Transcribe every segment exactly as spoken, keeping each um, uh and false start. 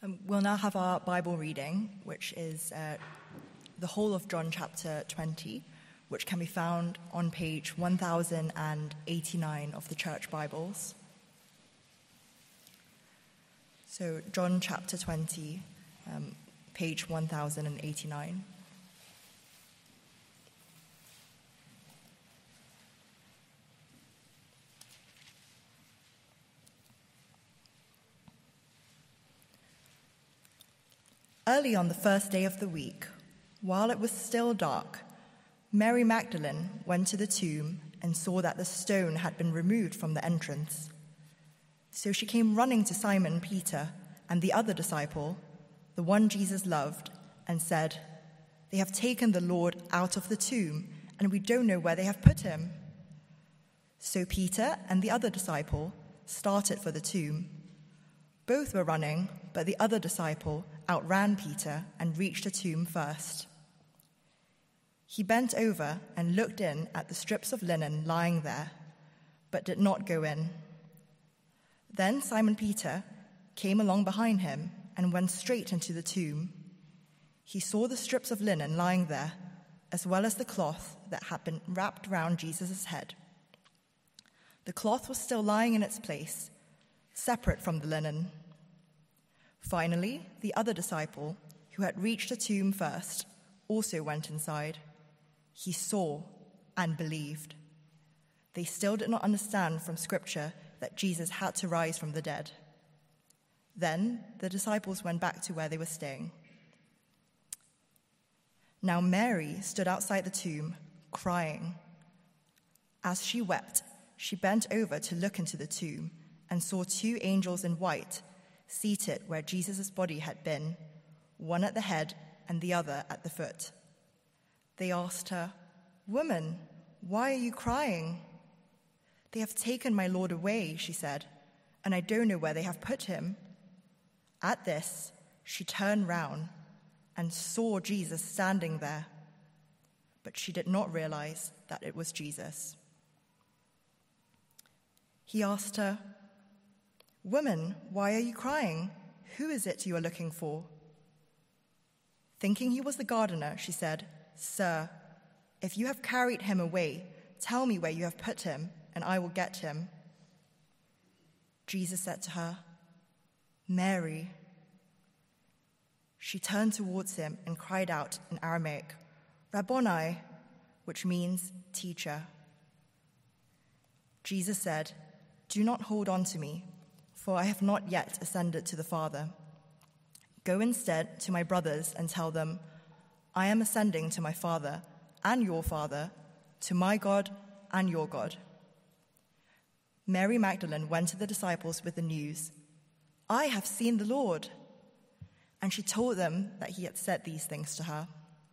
Um, we'll now have our Bible reading, which is uh, the whole of John chapter twenty, which can be found on page one thousand eighty-nine of the Church Bibles. So John chapter twenty, um, page one thousand eighty-nine. Early on the first day of the week, while it was still dark, Mary Magdalene went to the tomb and saw that the stone had been removed from the entrance. So she came running to Simon Peter and the other disciple, the one Jesus loved, and said, "They have taken the Lord out of the tomb, and we don't know where they have put him." So Peter and the other disciple started for the tomb. Both were running, but the other disciple outran Peter and reached the tomb first. He bent over and looked in at the strips of linen lying there, but did not go in. Then Simon Peter came along behind him and went straight into the tomb. He saw the strips of linen lying there, as well as the cloth that had been wrapped round Jesus' head. The cloth was still lying in its place, separate from the linen. Finally, the other disciple, who had reached the tomb first, also went inside. He saw and believed. They still did not understand from Scripture that Jesus had to rise from the dead. Then the disciples went back to where they were staying. Now Mary stood outside the tomb, crying. As she wept, she bent over to look into the tomb and saw two angels in white seated where Jesus' body had been, one at the head and the other at the foot. They asked her, "Woman, why are you crying?" "They have taken my Lord away," she said, "and I don't know where they have put him." At this, she turned round and saw Jesus standing there, but she did not realize that it was Jesus. He asked her, "Woman, why are you crying? Who is it you are looking for?" Thinking he was the gardener, she said, "Sir, if you have carried him away, tell me where you have put him, and I will get him." Jesus said to her, "Mary." She turned towards him and cried out in Aramaic, "Rabboni," which means teacher. Jesus said, "Do not hold on to me, for I have not yet ascended to the Father. Go instead to my brothers and tell them, I am ascending to my Father and your Father, to my God and your God." Mary Magdalene went to the disciples with the news, "I have seen the Lord." And she told them that he had said these things to her.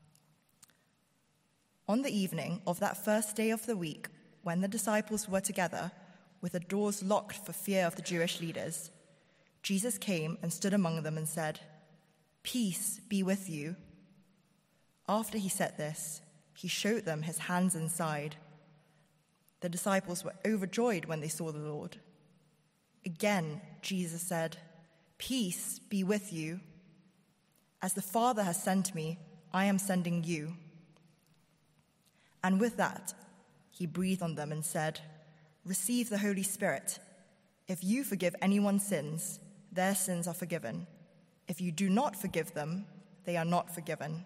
On the evening of that first day of the week, when the disciples were together, with the doors locked for fear of the Jewish leaders, Jesus came and stood among them and said, "Peace be with you." After he said this, he showed them his hands and side. The disciples were overjoyed when they saw the Lord. Again, Jesus said, "Peace be with you. As the Father has sent me, I am sending you." And with that, he breathed on them and said, "Receive the Holy Spirit. If you forgive anyone's sins, their sins are forgiven. If you do not forgive them, they are not forgiven."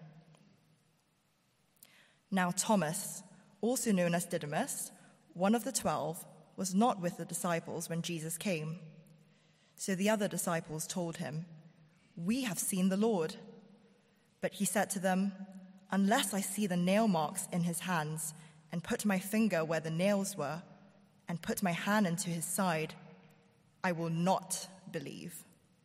Now Thomas, also known as Didymus, one of the twelve, was not with the disciples when Jesus came. So the other disciples told him, "We have seen the Lord." But he said to them, "Unless I see the nail marks in his hands and put my finger where the nails were, and put my hand into his side, I will not believe."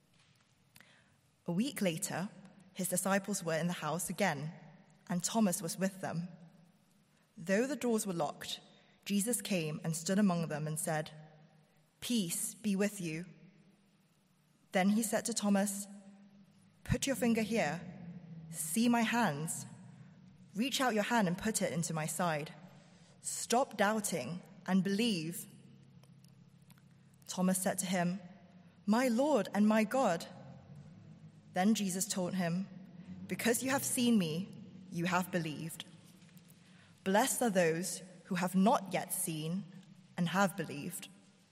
A week later, his disciples were in the house again, and Thomas was with them. Though the doors were locked, Jesus came and stood among them and said, "Peace be with you." Then he said to Thomas, "Put your finger here. See my hands. Reach out your hand and put it into my side. Stop doubting and believe." Thomas said to him, "My Lord and my God." Then Jesus told him, "Because you have seen me, you have believed. Blessed are those who have not yet seen and have believed."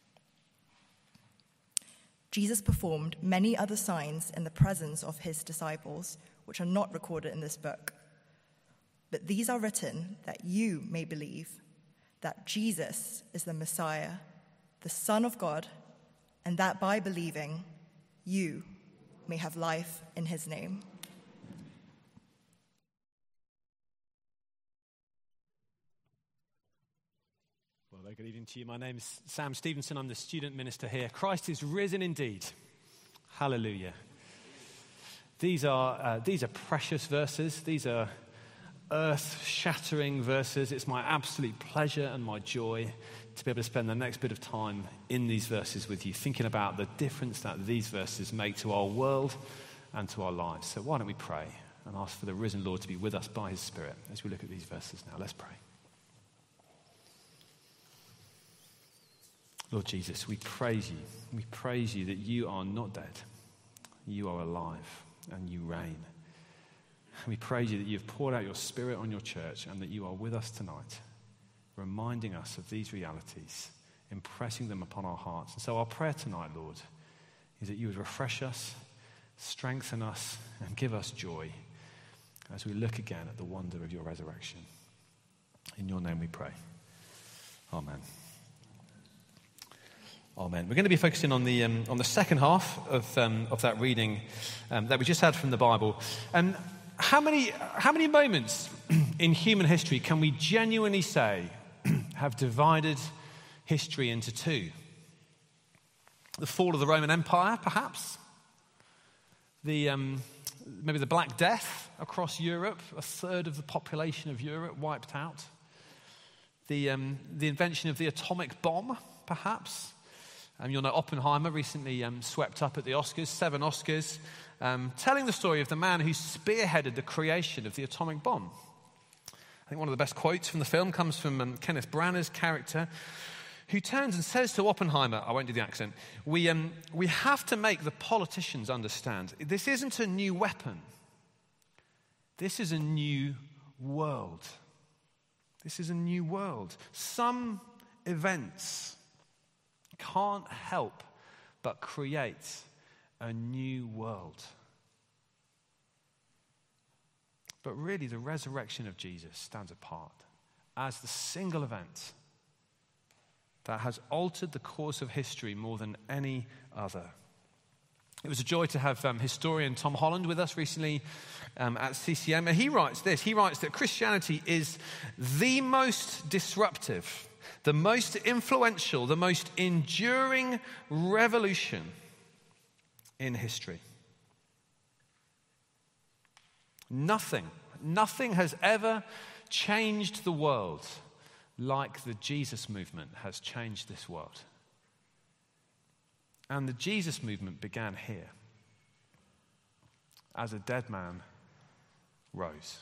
Jesus performed many other signs in the presence of his disciples, which are not recorded in this book. But these are written that you may believe that Jesus is the Messiah, the Son of God, and that by believing, you may have life in his name. Well, very good evening to you. My name is Sam Stevenson. I'm the student minister here. Christ is risen indeed. Hallelujah. These are uh, these are precious verses. These are earth-shattering verses. It's my absolute pleasure and my joy to be able to spend the next bit of time in these verses with you, thinking about the difference that these verses make to our world and to our lives. So why don't we pray and ask for the risen Lord to be with us by his Spirit as we look at these verses now. Let's pray. Lord Jesus, we praise you. We praise you that you are not dead. You are alive and you reign. We praise you that you've poured out your Spirit on your church and that you are with us tonight, reminding us of these realities, impressing them upon our hearts. And so our prayer tonight, Lord, is that you would refresh us, strengthen us, and give us joy as we look again at the wonder of your resurrection. In your name we pray. Amen. Amen. We're going to be focusing on the um, on the second half of um, of that reading um, that we just had from the Bible. And how many how many moments in human history can we genuinely say have divided history into two? The fall of the Roman Empire, perhaps. The um, maybe the Black Death across Europe, a third of the population of Europe wiped out. The um, the invention of the atomic bomb, perhaps. Um, you'll know Oppenheimer recently um, swept up at the Oscars, seven Oscars, um, telling the story of the man who spearheaded the creation of the atomic bomb. I think one of the best quotes from the film comes from um, Kenneth Branagh's character, who turns and says to Oppenheimer, I won't do the accent, we, um, we have to make the politicians understand, this isn't a new weapon. This is a new world. This is a new world. Some events can't help but create a new world. But really, the resurrection of Jesus stands apart as the single event that has altered the course of history more than any other. It was a joy to have um, historian Tom Holland with us recently um, at C C M. And he writes this. He writes that Christianity is the most disruptive, the most influential, the most enduring revolution in history. Nothing, nothing has ever changed the world like the Jesus movement has changed this world. And the Jesus movement began here, as a dead man rose.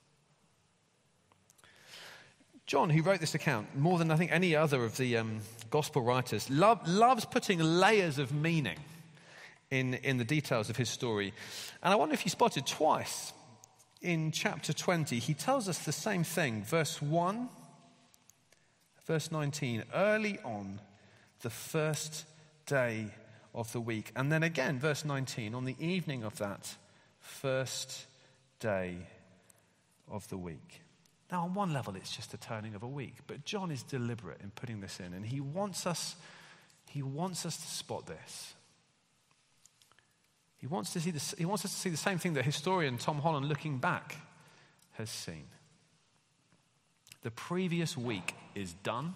John, who wrote this account, more than I think any other of the um, gospel writers, love, loves putting layers of meaning in, in the details of his story. And I wonder if you spotted twice in chapter twenty, he tells us the same thing. Verse one, verse nineteen, early on the first day of the week. And then again, verse nineteen, on the evening of that first day of the week. Now, on one level, it's just a turning of a week, but John is deliberate in putting this in, and he wants us, he wants us to spot this. He wants to see this, he wants us to see the same thing that historian Tom Holland, looking back, has seen. The previous week is done,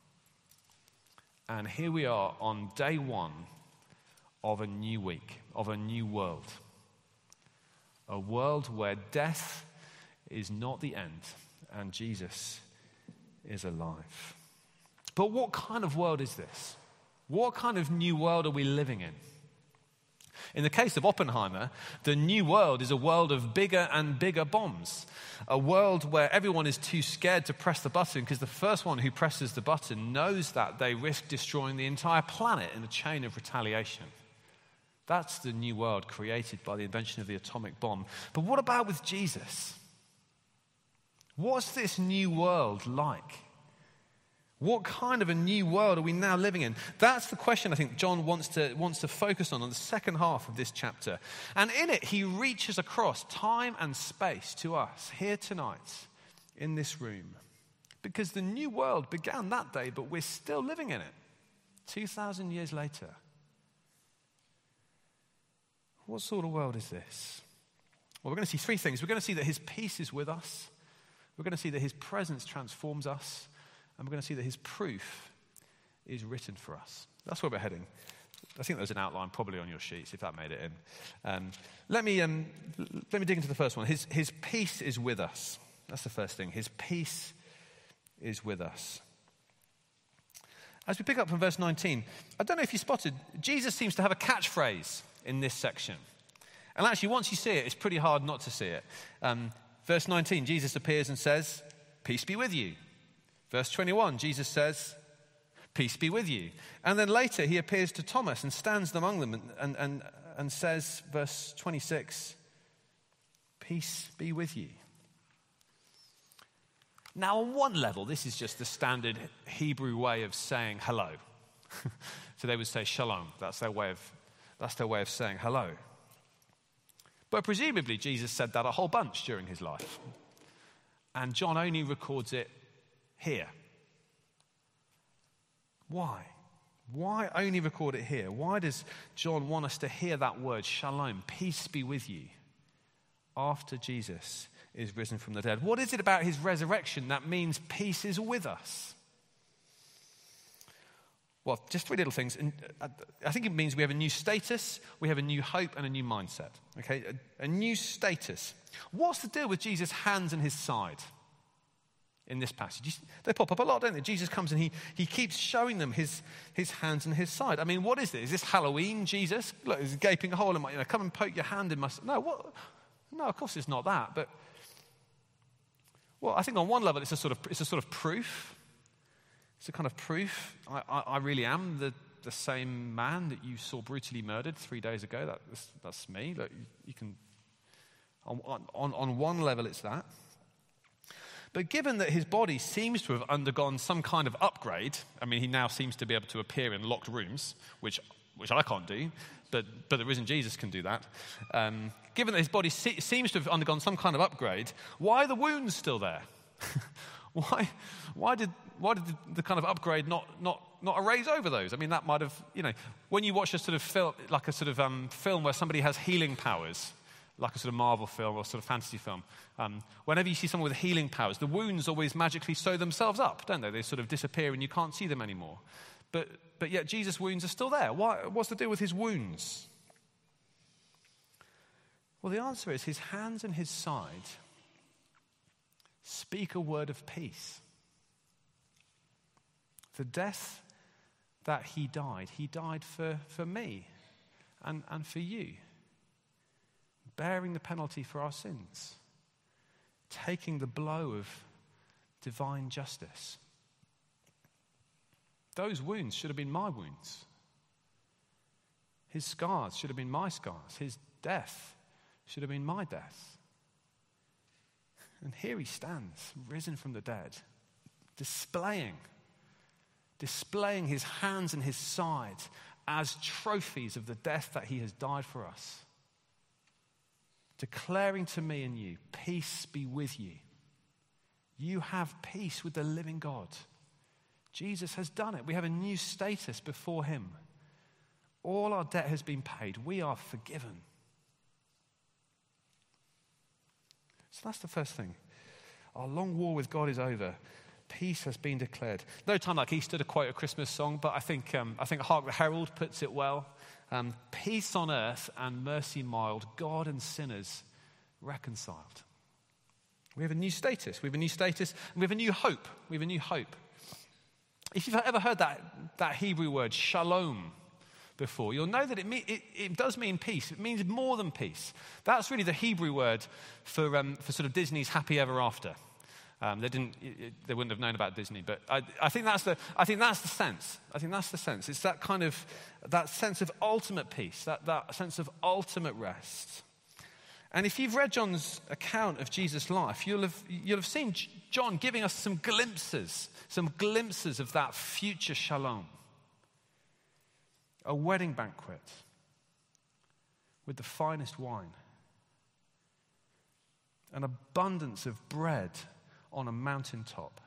and here we are on day one of a new week, of a new world. A world where death is not the end, and Jesus is alive. But what kind of world is this? What kind of new world are we living in? In the case of Oppenheimer, the new world is a world of bigger and bigger bombs. A world where everyone is too scared to press the button because the first one who presses the button knows that they risk destroying the entire planet in a chain of retaliation. That's the new world created by the invention of the atomic bomb. But what about with Jesus? What's this new world like? What kind of a new world are we now living in? That's the question I think John wants to, wants to focus on in the second half of this chapter. And in it, he reaches across time and space to us here tonight in this room. Because the new world began that day, but we're still living in it two thousand years later. What sort of world is this? Well, we're going to see three things. We're going to see that his peace is with us. We're going to see that his presence transforms us. And we're going to see that his proof is written for us. That's where we're heading. I think there's an outline probably on your sheets, if that made it in. Um, let me um, let me dig into the first one. His, his peace is with us. That's the first thing. His peace is with us. As we pick up from verse nineteen, I don't know if you spotted, Jesus seems to have a catchphrase in this section. And actually, once you see it, it's pretty hard not to see it. Um, verse nineteen, Jesus appears and says, "Peace be with you." Verse twenty-one, Jesus says, "Peace be with you." And then later he appears to Thomas and stands among them and, and, and, and says, verse twenty-six, "Peace be with you." Now, on one level, this is just the standard Hebrew way of saying hello. So they would say shalom. That's their way of, that's their way of saying hello. But presumably Jesus said that a whole bunch during his life. And John only records it here. Why? Why only record it here? Why does John want us to hear that word, shalom, peace be with you, after Jesus is risen from the dead? What is it about his resurrection that means peace is with us? Well, just three little things. And I think it means we have a new status, we have a new hope, and a new mindset. Okay, a, a new status. What's the deal with Jesus' hands and his side? In this passage, they pop up a lot, don't they? Jesus comes and he he keeps showing them his his hands and his side. I mean, what is this? Is this Halloween, Jesus? Look, there's a gaping hole in my, you know, come and poke your hand in my... No, what? No, of course it's not that. But, well, I think on one level it's a sort of it's a sort of proof. It's a kind of proof. I, I, I really am the, the same man that you saw brutally murdered three days ago. That, that's, that's me. Look, you, you can... On, on, on one level it's that. But given that his body seems to have undergone some kind of upgrade, I mean, he now seems to be able to appear in locked rooms, which which I can't do, but, but the risen Jesus can do that. Um, given that his body se- seems to have undergone some kind of upgrade, why are the wounds still there? why why did why did the, the kind of upgrade not not not erase over those? I mean, that might have, you know, when you watch a sort of film, like a sort of um, film where somebody has healing powers, like a sort of Marvel film or sort of fantasy film. Um, whenever you see someone with healing powers, the wounds always magically sew themselves up, don't they? They sort of disappear and you can't see them anymore. But but yet Jesus' wounds are still there. Why, what's the deal with his wounds? Well, the answer is his hands and his side speak a word of peace. The death that he died, he died for, for me and, and for you. Bearing the penalty for our sins, taking the blow of divine justice. Those wounds should have been my wounds. His scars should have been my scars. His death should have been my death. And here he stands, risen from the dead, displaying, displaying his hands and his side as trophies of the death that he has died for us. Declaring to me and you, peace be with you. You have peace with the living God. Jesus has done it. We have a new status before him. All our debt has been paid. We are forgiven. So that's the first thing. Our long war with God is over. Peace has been declared. No time like Easter to quote a Christmas song, but I think um, I think Hark the Herald puts it well. Um, peace on earth and mercy mild, God and sinners reconciled. We have a new status. We have a new status, and we have a new hope. We have a new hope. If you've ever heard that, that Hebrew word, shalom, before, you'll know that it, me- it, it does mean peace. It means more than peace. That's really the Hebrew word for, um, for sort of Disney's happy ever after. Um, they didn't. It, they wouldn't have known about Disney, but I, I think that's the. I think that's the sense. I think that's the sense. It's that kind of that sense of ultimate peace, that that sense of ultimate rest. And if you've read John's account of Jesus' life, you'll have you'll have seen John giving us some glimpses, some glimpses of that future shalom. A wedding banquet with the finest wine, an abundance of bread on a mountaintop.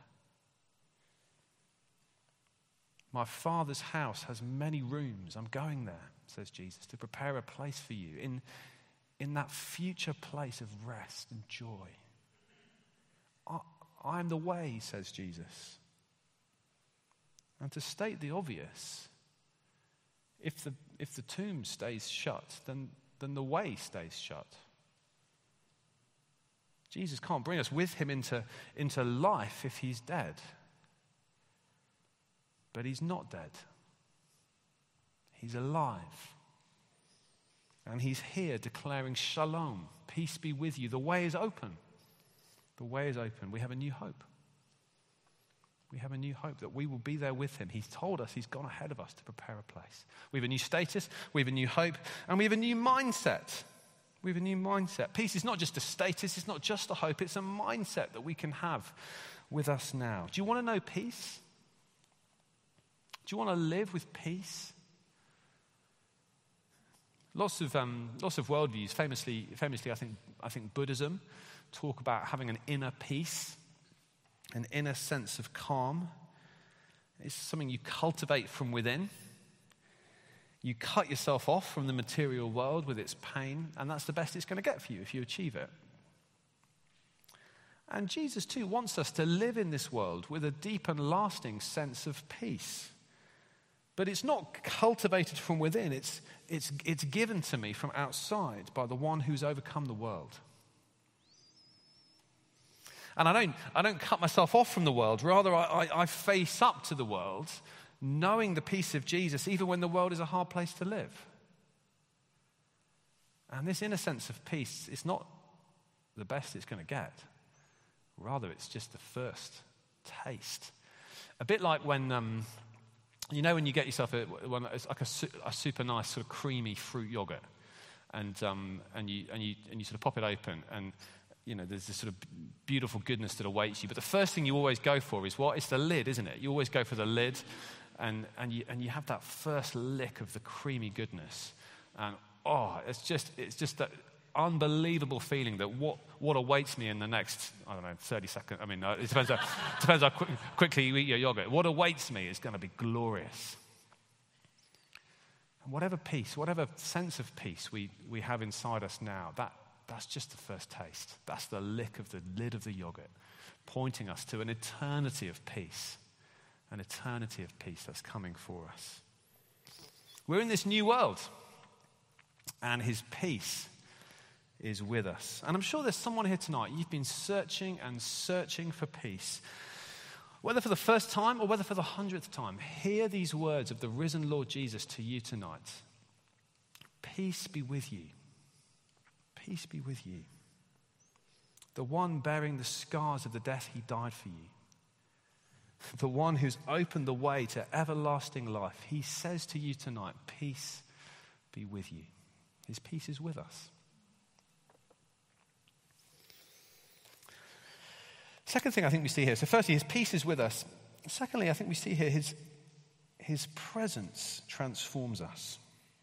My Father's house has many rooms. I'm going there, says Jesus, to prepare a place for you in, in that future place of rest and joy. I, I am the way, says Jesus. And to state the obvious, if the, if the tomb stays shut, then, then the way stays shut. Jesus can't bring us with him into, into life if he's dead. But he's not dead. He's alive. And he's here declaring shalom, peace be with you. The way is open. The way is open. We have a new hope. We have a new hope that we will be there with him. He's told us he's gone ahead of us to prepare a place. We have a new status, we have a new hope, and we have a new mindset. We have a new mindset. Peace is not just a status, it's not just a hope, it's a mindset that we can have with us now. Do you want to know peace? Do you want to live with peace? Lots of um, lots of worldviews, famously, famously, I think, I think Buddhism, talk about having an inner peace, an inner sense of calm. It's something you cultivate from within. You cut yourself off from the material world with its pain, and that's the best it's going to get for you if you achieve it. And Jesus too wants us to live in this world with a deep and lasting sense of peace. But it's not cultivated from within, it's, it's, it's given to me from outside by the one who's overcome the world. And I don't, I don't cut myself off from the world, rather I, I, I face up to the world, knowing the peace of Jesus, even when the world is a hard place to live. And this inner sense of peace is not the best it's going to get. Rather, it's just the first taste. A bit like when, um, you know, when you get yourself a, one, it's like a, a super nice sort of creamy fruit yogurt, and um, and you and you and you sort of pop it open, and you know, there's this sort of beautiful goodness that awaits you. But the first thing you always go for is what? It's the lid, isn't it? You always go for the lid. And and you and you have that first lick of the creamy goodness, and oh, it's just it's just that unbelievable feeling that what what awaits me in the next I don't know thirty seconds. I mean, uh, it depends how, depends how quick, quickly you eat your yogurt. What awaits me is going to be glorious. And whatever peace, whatever sense of peace we we have inside us now, that that's just the first taste. That's the lick of the lid of the yogurt, pointing us to an eternity of peace. An eternity of peace that's coming for us. We're in this new world, and his peace is with us. And I'm sure there's someone here tonight, you've been searching and searching for peace. Whether for the first time or whether for the hundredth time, hear these words of the risen Lord Jesus to you tonight. Peace be with you. Peace be with you. The one bearing the scars of the death he died for you. The one who's opened the way to everlasting life. He says to you tonight, peace be with you. His peace is with us. Second thing I think we see here. So firstly, his peace is with us. Secondly, I think we see here his, his presence transforms us.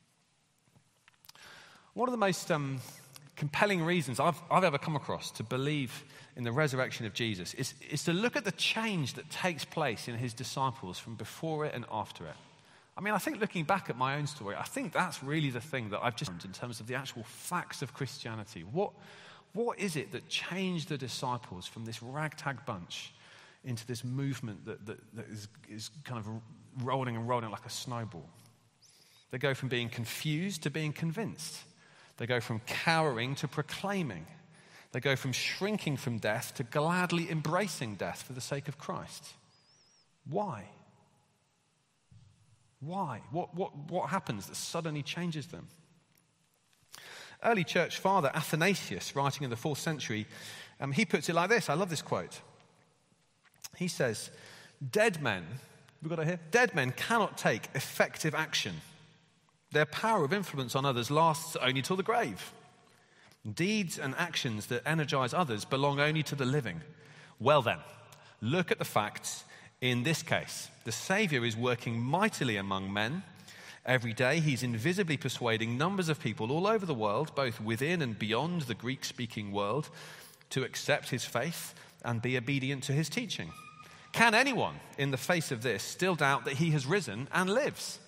One of the most um, compelling reasons I've, I've ever come across to believe in the resurrection of Jesus is, is to look at the change that takes place in his disciples from before it and after it. I mean, I think looking back at my own story, I think that's really the thing that I've just learned in terms of the actual facts of Christianity. What, what is it that changed the disciples from this ragtag bunch into this movement that, that, that is, is kind of rolling and rolling like a snowball? They go from being confused to being convinced. They go from cowering to proclaiming. They go from shrinking from death to gladly embracing death for the sake of Christ. Why? Why? What, what, what happens that suddenly changes them? Early church father Athanasius, writing in the fourth century, um, he puts it like this. I love this quote. He says, dead men, we've got it here, dead men cannot take effective action. Their power of influence on others lasts only till the grave. Deeds and actions that energize others belong only to the living. Well then, look at the facts in this case. The Savior is working mightily among men. Every day he's invisibly persuading numbers of people all over the world, both within and beyond the Greek-speaking world, to accept his faith and be obedient to his teaching. Can anyone, in the face of this, still doubt that he has risen and lives?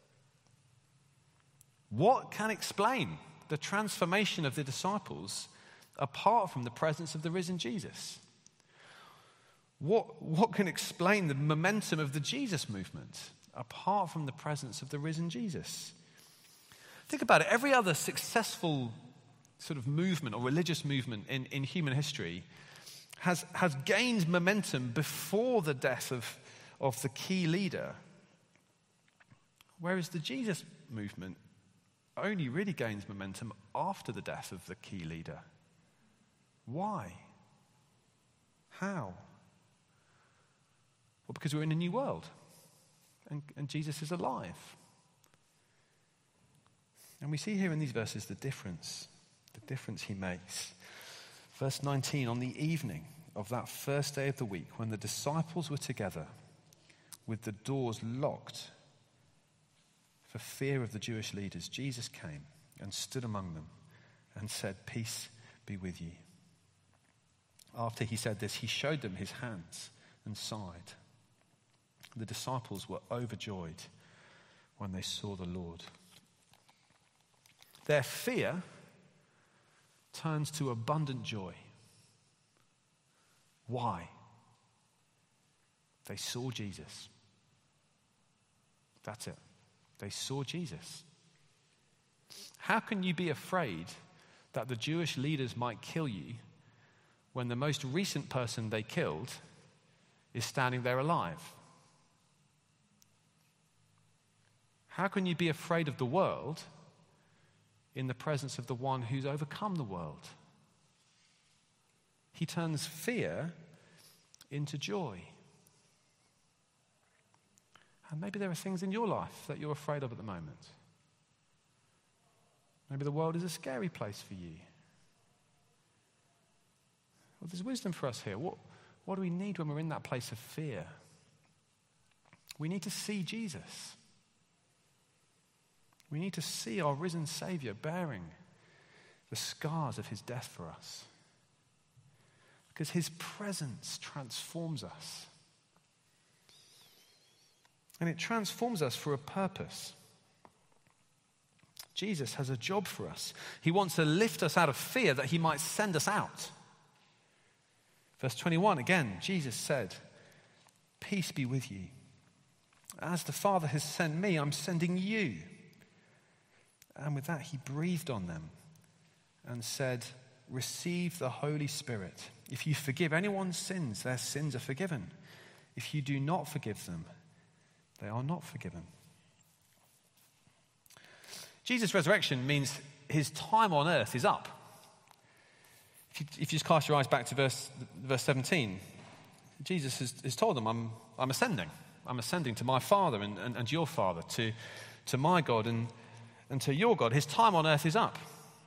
What can explain the transformation of the disciples apart from the presence of the risen Jesus? What, what can explain the momentum of the Jesus movement apart from the presence of the risen Jesus? Think about it. Every other successful sort of movement or religious movement in, in human history has, has gained momentum before the death of, of the key leader. Whereas the Jesus movement only really gains momentum after the death of the key leader. Why? How? Well, because we're in a new world, and, and Jesus is alive. And we see here in these verses the difference, the difference he makes. Verse nineteen, on the evening of that first day of the week, when the disciples were together with the doors locked for fear of the Jewish leaders, Jesus came and stood among them and said, "Peace be with you." After he said this, he showed them his hands and side. The disciples were overjoyed when they saw the Lord. Their fear turns to abundant joy. Why? They saw Jesus. That's it. They saw Jesus. How can you be afraid that the Jewish leaders might kill you when the most recent person they killed is standing there alive? How can you be afraid of the world in the presence of the one who's overcome the world? He turns fear into joy. And maybe there are things in your life that you're afraid of at the moment. Maybe the world is a scary place for you. Well, there's wisdom for us here. What, what do we need when we're in that place of fear? We need to see Jesus. We need to see our risen Savior bearing the scars of his death for us. Because his presence transforms us. And it transforms us for a purpose. Jesus has a job for us. He wants to lift us out of fear that he might send us out. Verse twenty-one, again, Jesus said, "Peace be with you. As the Father has sent me, I'm sending you." And with that, he breathed on them and said, "Receive the Holy Spirit. If you forgive anyone's sins, their sins are forgiven. If you do not forgive them, they are not forgiven." Jesus' resurrection means his time on earth is up. If you, if you just cast your eyes back to verse, verse seventeen, Jesus has, has told them, I'm, I'm ascending. I'm ascending to my Father and, and, and your Father, to, to my God and, and to your God. His time on earth is up.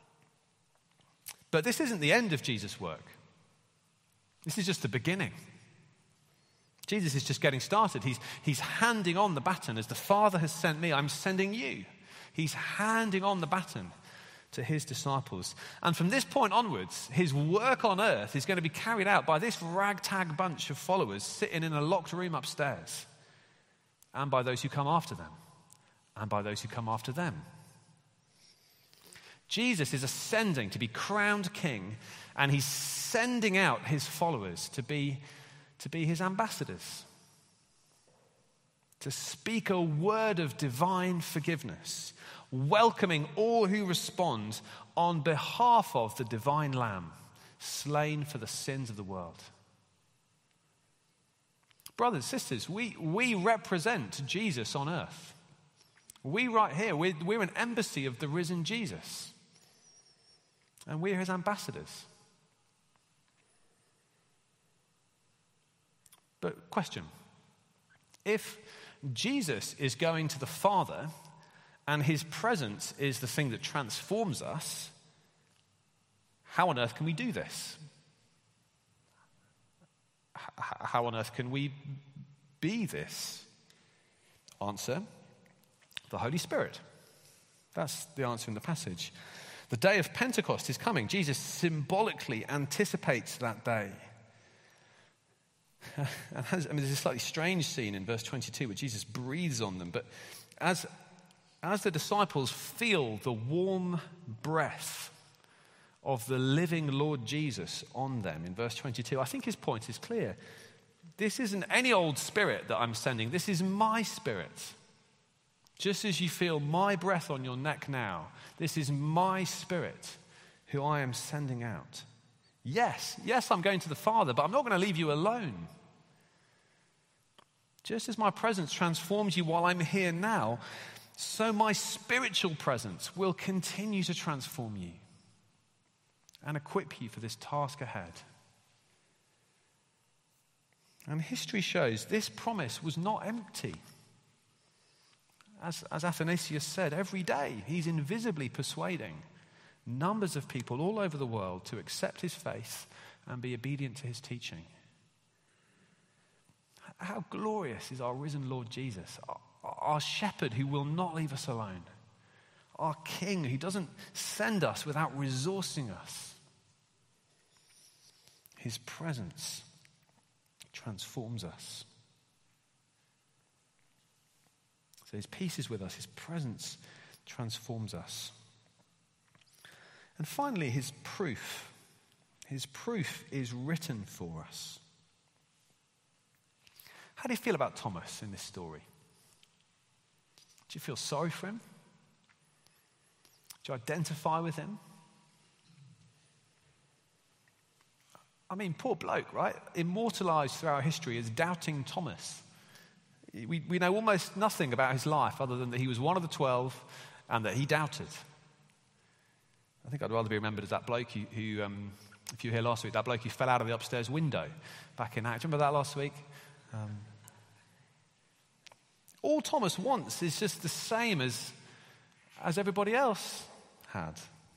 But this isn't the end of Jesus' work. This is just the beginning. Jesus is just getting started. He's, he's handing on the baton. As the Father has sent me, I'm sending you. He's handing on the baton to his disciples. And from this point onwards, his work on earth is going to be carried out by this ragtag bunch of followers sitting in a locked room upstairs, and by those who come after them, and by those who come after them. Jesus is ascending to be crowned king, and he's sending out his followers to be, to be his ambassadors, to speak a word of divine forgiveness, welcoming all who respond on behalf of the divine Lamb, slain for the sins of the world. Brothers, sisters, we, we represent Jesus on earth. We right here, we're, we're an embassy of the risen Jesus. And we're his ambassadors. But question, if Jesus is going to the Father and his presence is the thing that transforms us, how on earth can we do this? H- how on earth can we be this? Answer, the Holy Spirit. That's the answer in the passage. The day of Pentecost is coming. Jesus symbolically anticipates that day. And has, I mean, there's a slightly strange scene in verse twenty-two where Jesus breathes on them. But as, as the disciples feel the warm breath of the living Lord Jesus on them in verse twenty-two, I think his point is clear. This isn't any old spirit that I'm sending. This is my spirit. Just as you feel my breath on your neck now, this is my spirit who I am sending out. Yes, yes, I'm going to the Father, but I'm not going to leave you alone. Just as my presence transforms you while I'm here now, so my spiritual presence will continue to transform you and equip you for this task ahead. And history shows this promise was not empty. As, as Athanasius said, every day he's invisibly persuading numbers of people all over the world to accept his faith and be obedient to his teaching. How glorious is our risen Lord Jesus, our, our shepherd who will not leave us alone, our King who doesn't send us without resourcing us. His presence transforms us. So his peace is with us, his presence transforms us. And finally, his proof. His proof is written for us. How do you feel about Thomas in this story? Do you feel sorry for him? Do you identify with him? I mean, poor bloke, right? Immortalized throughout history as doubting Thomas. We, we know almost nothing about his life other than that he was one of the twelve and that he doubted. I think I'd rather be remembered as that bloke who, who um, if you were here last week, that bloke who fell out of the upstairs window back in Acts. Remember that last week? Um, all Thomas wants is just the same as, as everybody else had.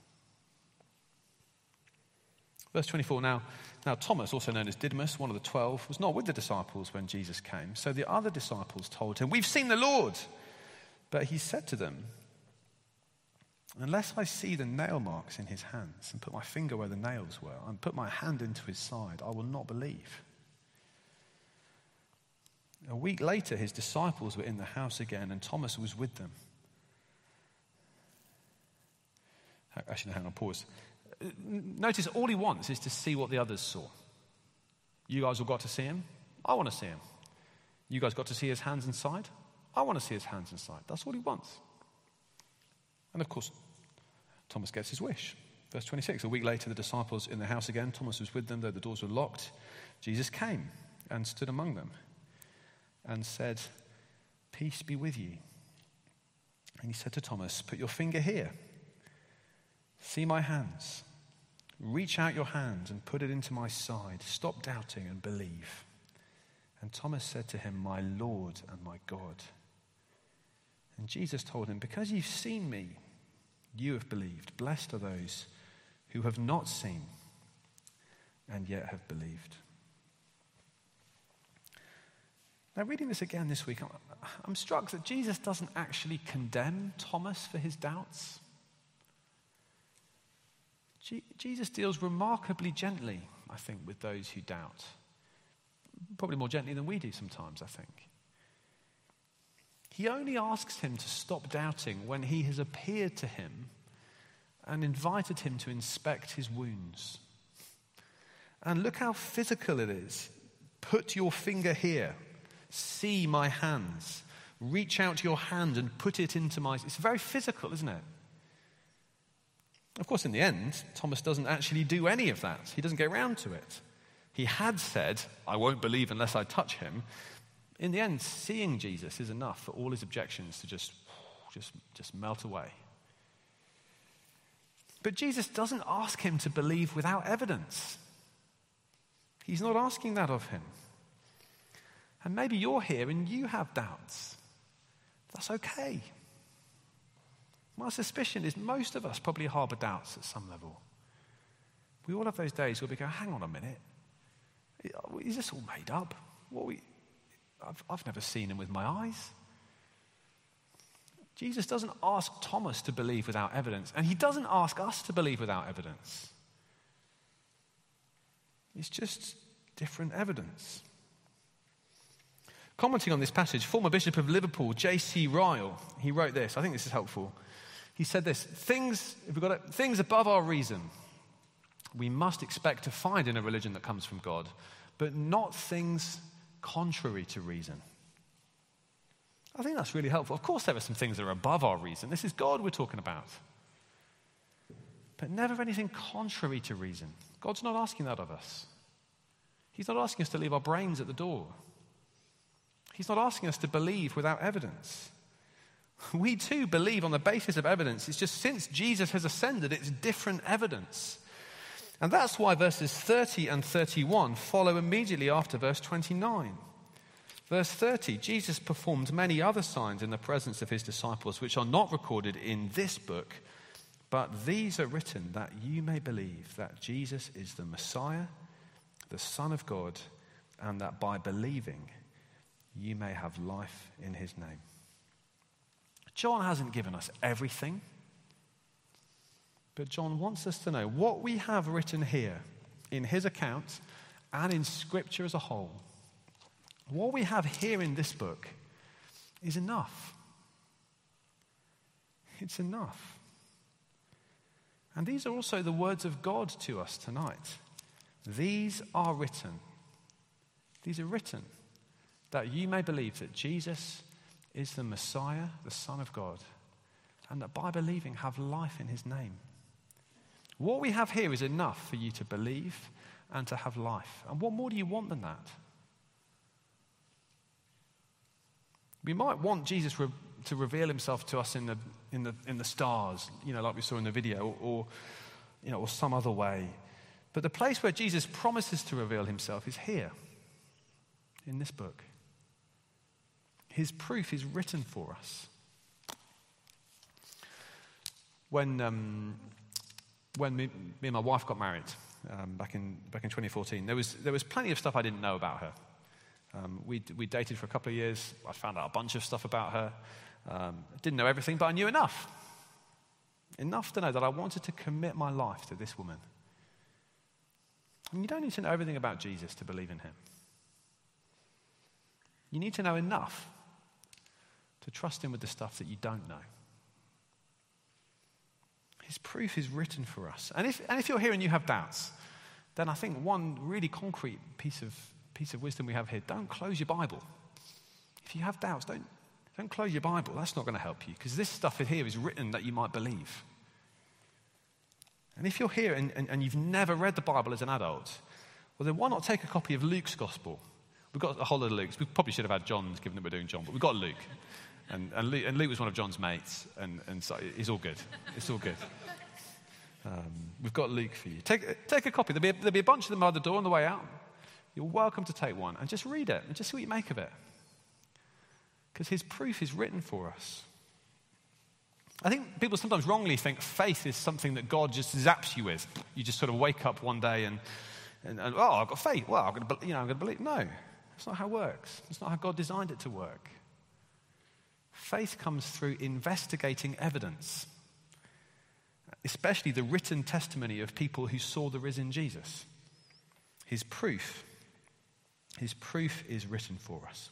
Verse twenty-four, now, now Thomas, also known as Didymus, one of the twelve, was not with the disciples when Jesus came. So the other disciples told him, "We've seen the Lord." But he said to them, "Unless I see the nail marks in his hands and put my finger where the nails were and put my hand into his side, I will not believe." A week later, his disciples were in the house again and Thomas was with them. Actually, no, hang on, pause. Notice all he wants is to see what the others saw. You guys all got to see him. I want to see him. You guys got to see his hands and side. I want to see his hands and side. That's all he wants. And of course, Thomas gets his wish. Verse twenty-six, a week later, the disciples in the house again. Thomas was with them, though the doors were locked. Jesus came and stood among them and said, "Peace be with you." And he said to Thomas, "Put your finger here. See my hands. Reach out your hand and put it into my side. Stop doubting and believe." And Thomas said to him, "My Lord and my God." And Jesus told him, "Because you've seen me, you have believed. Blessed are those who have not seen and yet have believed." Now, reading this again this week, I'm struck that Jesus doesn't actually condemn Thomas for his doubts. Jesus deals remarkably gently, I think, with those who doubt. Probably more gently than we do sometimes, I think. He only asks him to stop doubting when he has appeared to him and invited him to inspect his wounds. And look how physical it is. Put your finger here. See my hands. Reach out your hand and put it into my... It's very physical, isn't it? Of course, in the end, Thomas doesn't actually do any of that. He doesn't get around to it. He had said, "I won't believe unless I touch him." In the end, seeing Jesus is enough for all his objections to just, just, just melt away. But Jesus doesn't ask him to believe without evidence. He's not asking that of him. And maybe you're here and you have doubts. That's okay. My suspicion is most of us probably harbour doubts at some level. We all have those days where we go, hang on a minute. Is this all made up? What we, I've, I've never seen him with my eyes. Jesus doesn't ask Thomas to believe without evidence, and he doesn't ask us to believe without evidence. It's just different evidence. Commenting on this passage, former Bishop of Liverpool, J C Ryle, he wrote this. I think this is helpful. He said this: things, if we've got it, things above our reason, we must expect to find in a religion that comes from God, but not things contrary to reason. I think that's really helpful. Of course, there are some things that are above our reason. This is God we're talking about. But never anything contrary to reason. God's not asking that of us. He's not asking us to leave our brains at the door. He's not asking us to believe without evidence. We too believe on the basis of evidence. It's just since Jesus has ascended, it's different evidence. And that's why verses thirty and thirty-one follow immediately after verse twenty-nine. Verse thirty, Jesus performed many other signs in the presence of his disciples, which are not recorded in this book, but these are written that you may believe that Jesus is the Messiah, the Son of God, and that by believing you may have life in his name. John hasn't given us everything, but John wants us to know what we have written here in his account and in Scripture as a whole. What we have here in this book is enough. It's enough. And these are also the words of God to us tonight. These are written. These are written that you may believe that Jesus is the Messiah, the Son of God, and that by believing have life in his name. What we have here is enough for you to believe and to have life. And what more do you want than that? We might want Jesus re- to reveal himself to us in the in the in the stars, you know, like we saw in the video, or, or you know, or some other way. But the place where Jesus promises to reveal himself is here, in this book. His proof is written for us. When um, when me, me and my wife got married um, back in back in twenty fourteen, there was there was plenty of stuff I didn't know about her. Um, we we dated for a couple of years. I found out a bunch of stuff about her. Um, didn't know everything, but I knew enough. Enough to know that I wanted to commit my life to this woman. And you don't need to know everything about Jesus to believe in him. You need to know enough to trust him with the stuff that you don't know. His proof is written for us. And if and if you're here and you have doubts, then I think one really concrete piece of piece of wisdom we have here: don't close your Bible. If you have doubts, don't don't close your Bible. That's not going to help you, because this stuff here is written that you might believe. And if you're here and, and, and you've never read the Bible as an adult, well, then why not take a copy of Luke's Gospel? We've got a whole lot of Luke's. We probably should have had John's, given that we're doing John, but we've got Luke. And, and, Luke, and Luke was one of John's mates, and, and so it's all good. It's all good. Um, we've got Luke for you. Take, take a copy. There'll be a, there'll be a bunch of them by the door on the way out. You're welcome to take one and just read it and just see what you make of it. Because his proof is written for us. I think people sometimes wrongly think faith is something that God just zaps you with. You just sort of wake up one day and, and, and oh, I've got faith. Well, I'm going to, you know, I'm going to believe. No, that's not how it works. That's not how God designed it to work. Faith comes through investigating evidence, especially the written testimony of people who saw the risen Jesus. His proof, his proof is written for us.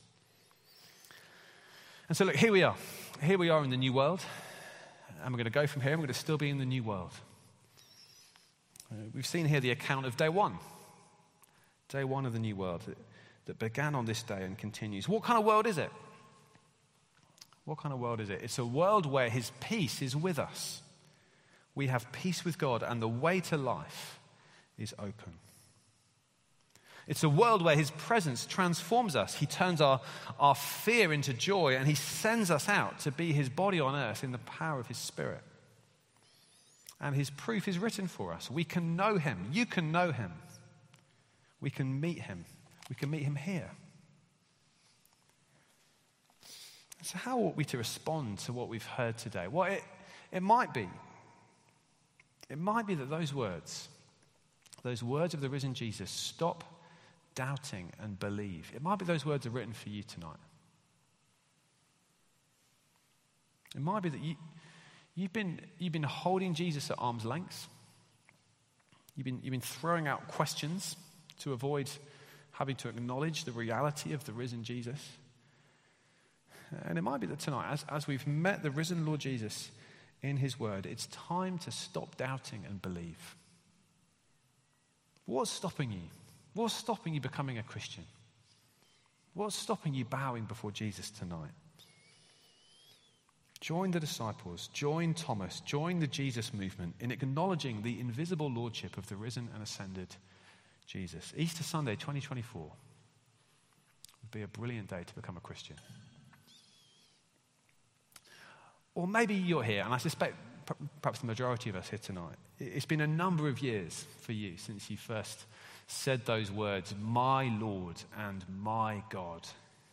And so look, here we are. Here we are in the new world. And we're going to go from here, and we're going to still be in the new world. Uh, we've seen here the account of day one. Day one of the new world that, that began on this day and continues. What kind of world is it? What kind of world is it? It's a world where his peace is with us. We have peace with God, and the way to life is open. It's a world where his presence transforms us. He turns our, our fear into joy, and he sends us out to be his body on earth in the power of his Spirit. And his proof is written for us. We can know him. You can know him. We can meet him. We can meet him here. So how ought we to respond to what we've heard today? Well, it, it might be. It might be that those words, those words of the risen Jesus, stop doubting and believe. It might be those words are written for you tonight. It might be that you, you've been, you've been holding Jesus at arm's length. You've been, you've been throwing out questions to avoid having to acknowledge the reality of the risen Jesus. And it might be that tonight, as, as we've met the risen Lord Jesus in his word, it's time to stop doubting and believe. What's stopping you? What's stopping you becoming a Christian? What's stopping you bowing before Jesus tonight? Join the disciples, join Thomas, join the Jesus movement in acknowledging the invisible lordship of the risen and ascended Jesus. Easter Sunday twenty twenty-four would be a brilliant day to become a Christian. Or maybe you're here, and I suspect perhaps the majority of us here tonight, it's been a number of years for you since you first said those words, my Lord and my God.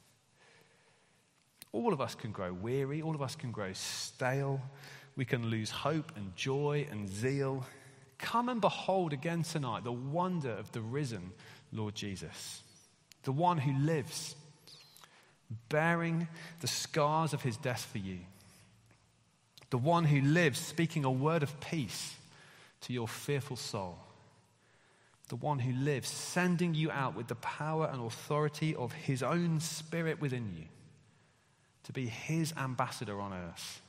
All of us can grow weary, all of us can grow stale, we can lose hope and joy and zeal. Come and behold again tonight the wonder of the risen Lord Jesus, the one who lives, bearing the scars of his death for you, the one who lives speaking a word of peace to your fearful soul, the one who lives sending you out with the power and authority of his own Spirit within you to be his ambassador on earth.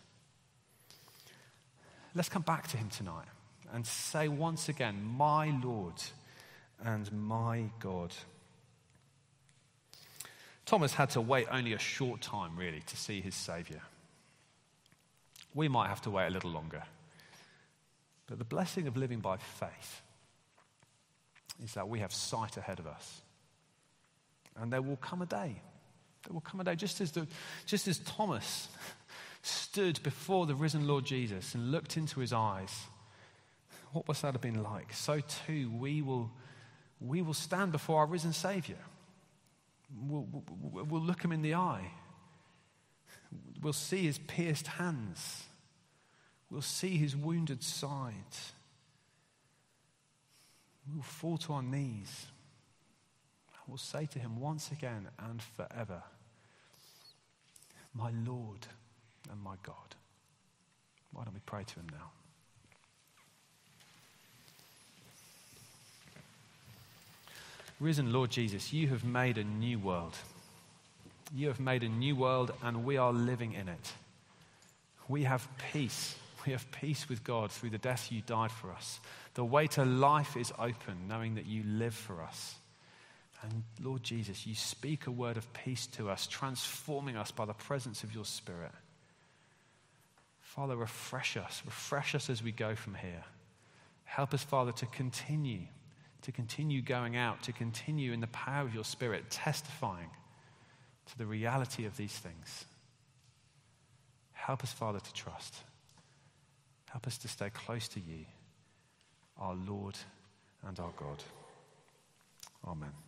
Let's come back to him tonight and say once again, my Lord and my God. Thomas had to wait only a short time, really, to see his Saviour. We might have to wait a little longer. But the blessing of living by faith is that we have sight ahead of us. And there will come a day. There will come a day, just as, the, just as Thomas stood before the risen Lord Jesus and looked into his eyes. What must that have been like? So too, we will, we will stand before our risen Saviour. We'll, we'll, we'll look him in the eye. We'll see his pierced hands. We'll see his wounded side. We'll fall to our knees. We'll say to him once again and forever, my Lord and my God. Why don't we pray to him now? Risen Lord Jesus, you have made a new world. You have made a new world and we are living in it. We have peace. We have peace with God through the death you died for us. The way to life is open, knowing that you live for us. And Lord Jesus, you speak a word of peace to us, transforming us by the presence of your Spirit. Father, refresh us. Refresh us as we go from here. Help us, Father, to continue, to continue going out, to continue in the power of your Spirit, testifying to the reality of these things. Help us, Father, to trust. Help us to stay close to you, our Lord and our God. Amen.